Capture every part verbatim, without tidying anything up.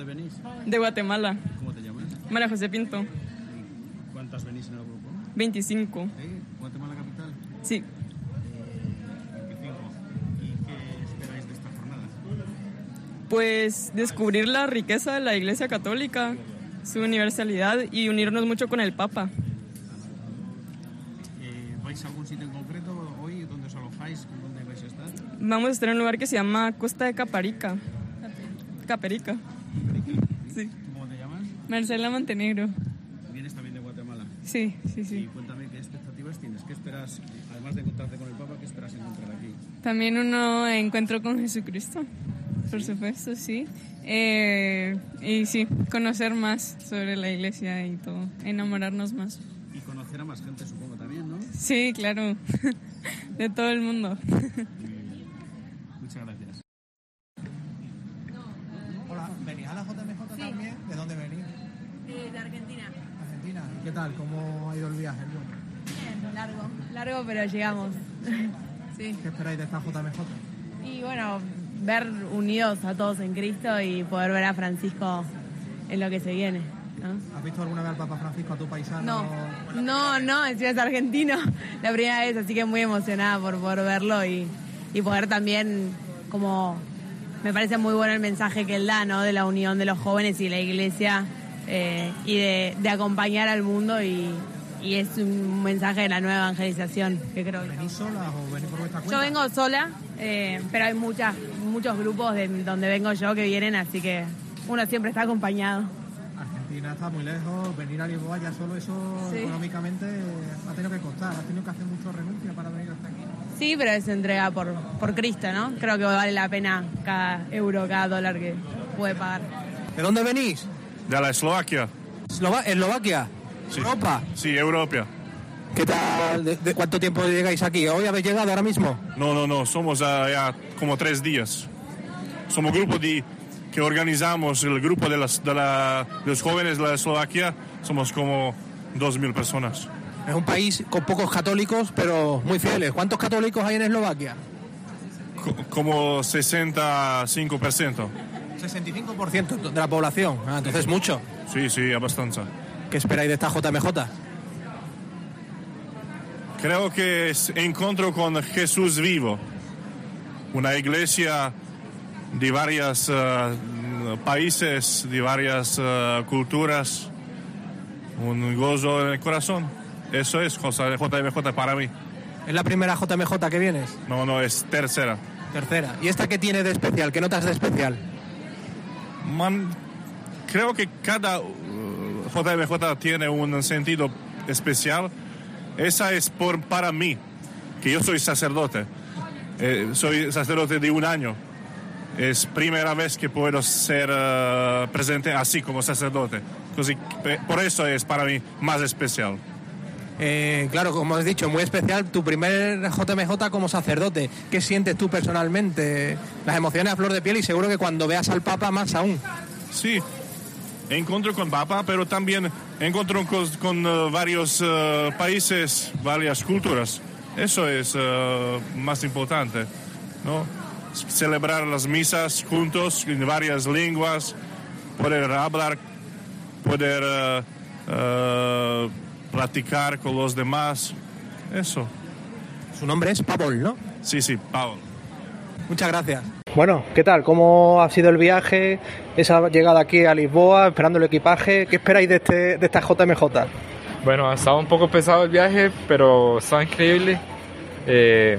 dónde venís? De Guatemala. ¿Cómo te llamas? María José Pinto. ¿Cuántas venís en el grupo? veinticinco. ¿Eh? ¿Guatemala capital? Sí. Eh, veinticinco. ¿Y qué esperáis de esta jornada? Pues descubrir la riqueza de la Iglesia Católica, su universalidad y unirnos mucho con el Papa. Eh, ¿Vais a algún sitio en concreto hoy? ¿Dónde os alojáis? ¿Dónde vais a estar? Vamos a estar en un lugar que se llama Costa de Caparica. Caperica. Sí. ¿Cómo te llamas? Marcela Montenegro. ¿Vienes también de Guatemala? Sí, sí, Y sí. cuéntame qué expectativas tienes. ¿Qué esperas, además de encontrarte con el Papa, qué esperas encontrar aquí? También uno encuentro con Jesucristo, por supuesto, sí. Eh, y sí, conocer más sobre la iglesia y todo, enamorarnos más. Y conocer a más gente, supongo, también, ¿no? Sí, claro, de todo el mundo. Muchas gracias. Hola, ¿venís a la J M J Sí. también? ¿De dónde venís? Eh, de Argentina. Argentina. ¿Y qué tal? ¿Cómo ha ido el viaje? Bien, largo. Largo, pero llegamos. Sí. ¿Qué esperáis de esta J M J? Y bueno, ver unidos a todos en Cristo y poder ver a Francisco en lo que se viene, ¿no? ¿Has visto alguna vez al Papa Francisco, a tu paisano? No, no, no, encima es argentino, la primera vez, así que muy emocionada por poder verlo y, y poder también, como, me parece muy bueno el mensaje que él da, ¿no? De la unión de los jóvenes y la iglesia eh, y de, de acompañar al mundo y, y es un mensaje de la nueva evangelización, que creo que... ¿Venís solas o venís por vuestra cuenta? Yo vengo sola, eh, pero hay muchas, muchos grupos de donde vengo yo que vienen, así que uno siempre está acompañado. Argentina está muy lejos, venir a Lisboa ya solo eso Sí. económicamente ha tenido que costar, ha tenido que hacer mucho renuncia para venir hasta aquí. Sí, pero es entrega por, por Cristo, ¿no? Creo que vale la pena cada euro, cada dólar que puede pagar. ¿De dónde venís? De la Eslovaquia. Eslova- ¿Eslovaquia? Sí. ¿Europa? Sí, Europa. ¿Qué tal? ¿De, de cuánto tiempo llegáis aquí? ¿Hoy habéis llegado ahora mismo? No, no, no, somos uh, ya como tres días. Somos grupo de, que organizamos el grupo de, las, de, la, de los jóvenes de la Eslovaquia. Somos como dos mil personas. Es un país con pocos católicos, pero muy fieles. ¿Cuántos católicos hay en Eslovaquia? Co- como sesenta y cinco por ciento. sesenta y cinco por ciento de la población. Ah, entonces mucho. Sí, sí, bastante. ¿Qué esperáis de esta J M J? Creo que es encuentro con Jesús vivo. Una iglesia de varios uh, países, de varias uh, culturas. Un gozo en el corazón. Eso es J M J para mí. ¿Es la primera J M J que vienes? No, no, es tercera. Tercera. ¿Y esta qué tiene de especial? ¿Qué notas de especial? Man, creo que cada uh, J M J tiene un sentido especial. Esa es por, para mí, que yo soy sacerdote. Eh, soy sacerdote de un año. Es primera vez que puedo ser uh, presente así como sacerdote. Entonces, por eso es para mí más especial. Eh, claro, como has dicho, muy especial. Tu primer J M J como sacerdote. ¿Qué sientes tú personalmente? Las emociones a flor de piel y seguro que cuando veas al Papa más aún. Sí, encuentro con Papa, pero también encuentro con, con uh, varios uh, países, varias culturas. Eso es uh, más importante, ¿no? Celebrar las misas juntos en varias lenguas, poder hablar, poder uh, uh, platicar con los demás. Eso. Su nombre es Pavol, ¿no? Sí, sí, Pablo. Muchas gracias. Bueno, ¿qué tal? ¿Cómo ha sido el viaje? Esa llegada aquí a Lisboa, esperando el equipaje. ¿Qué esperáis de, este, de esta J M J? Bueno, ha estado un poco pesado el viaje, pero está increíble. Eh,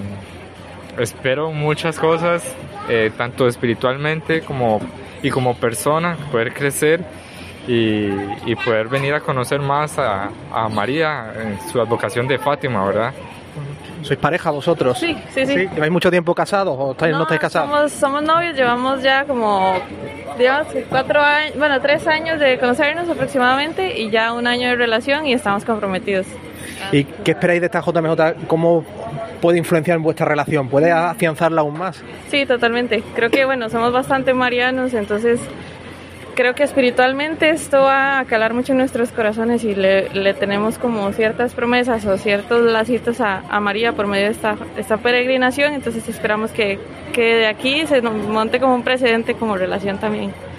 espero muchas cosas, eh, tanto espiritualmente como y como persona, poder crecer y, y poder venir a conocer más a, a María en su advocación de Fátima, ¿verdad? ¿Sois pareja vosotros? Sí, sí, sí. ¿Lleváis mucho tiempo casados o estáis, no, no estáis casados? Somos, somos novios, llevamos ya como, digamos, cuatro años, bueno, tres años de conocernos aproximadamente y ya un año de relación y estamos comprometidos. ¿Y qué esperáis de esta J M J? ¿Cómo puede influenciar en vuestra relación? ¿Puede afianzarla aún más? Sí, totalmente. Creo que, bueno, somos bastante marianos, entonces creo que espiritualmente esto va a calar mucho en nuestros corazones y le, le tenemos como ciertas promesas o ciertos lacitos a, a María por medio de esta, esta peregrinación, entonces esperamos que, que de aquí se nos monte como un precedente como relación también.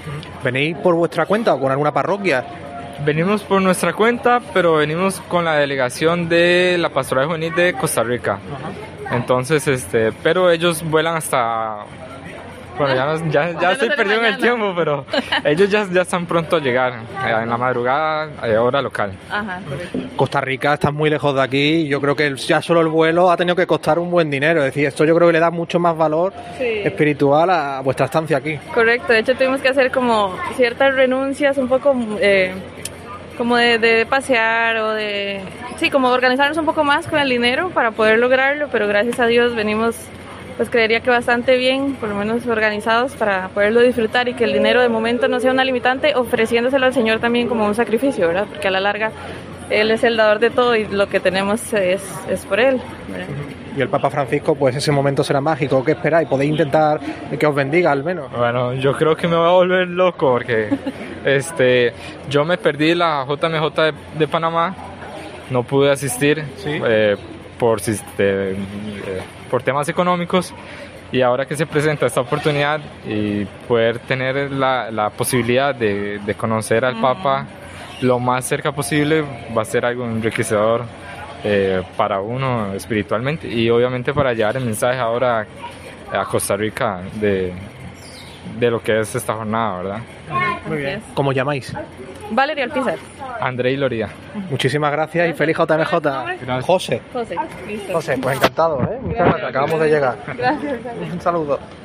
¿Venís por vuestra cuenta o con alguna parroquia? Venimos por nuestra cuenta, pero venimos con la delegación de la Pastoral Juvenil de Costa Rica. Uh-huh. Entonces, este, pero ellos vuelan hasta... Bueno, ya, no, ya, ya estoy perdido en el tiempo, pero ellos ya, ya están pronto a llegar, en la madrugada, a hora local. Ajá, correcto. Costa Rica está muy lejos de aquí y yo creo que ya solo el vuelo ha tenido que costar un buen dinero. Es decir, esto yo creo que le da mucho más valor sí. espiritual a vuestra estancia aquí. Correcto, de hecho tuvimos que hacer como ciertas renuncias un poco... Eh, como de, de pasear o de... Sí, como organizarnos un poco más con el dinero para poder lograrlo, pero gracias a Dios venimos... pues creería que bastante bien, por lo menos organizados para poderlo disfrutar y que el dinero de momento no sea una limitante, ofreciéndoselo al Señor también como un sacrificio, ¿verdad? Porque a la larga Él es el dador de todo y lo que tenemos es, es por Él, ¿verdad? Y el Papa Francisco, pues ese momento será mágico. ¿Qué esperáis? ¿Podéis intentar que os bendiga al menos? Bueno, yo creo que me voy a volver loco porque este, yo me perdí la J M J de, de Panamá, no pude asistir ¿Sí? eh, por este, eh, por temas económicos, y ahora que se presenta esta oportunidad y poder tener la, la posibilidad de, de conocer al uh-huh. Papa lo más cerca posible va a ser algo enriquecedor eh, para uno espiritualmente y obviamente para llevar el mensaje ahora a Costa Rica de, de lo que es esta jornada, ¿verdad? Muy bien. ¿Cómo llamáis? Valeria Alpizar. André y Loría. Muchísimas gracias y feliz J M J. Gracias. José. José, listo. José, pues encantado, ¿eh? Muchas gracias, acabamos de llegar. Gracias. Un saludo.